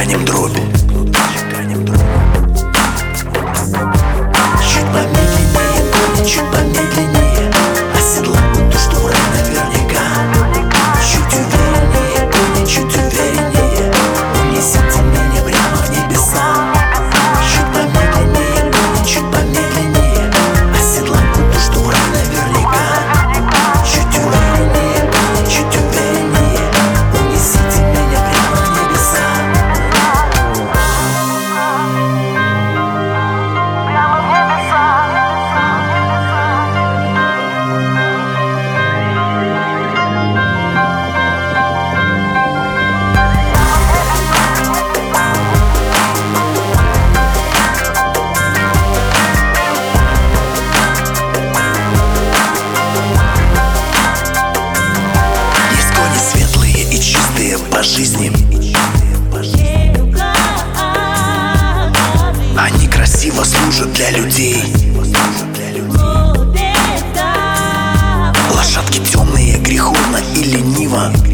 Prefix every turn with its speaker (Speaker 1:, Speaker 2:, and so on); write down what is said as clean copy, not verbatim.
Speaker 1: чеканим дробь. Чуть помедленнее, парни, чуть помедленнее. Оседлать буду, что враг наверняка. Чуть увереннее, парни, чуть увереннее. Унесите меня прямо в небеса. Чуть помедленнее, парни, чуть помедленнее. Оседлать буду, что враг наверняка. Чуть увереннее, парни, чуть увереннее. Унесите меня прямо в небеса. Есть кони светлые и чистые по жизни. Они красиво служат для людей. Лошадки темные, греховно и лениво.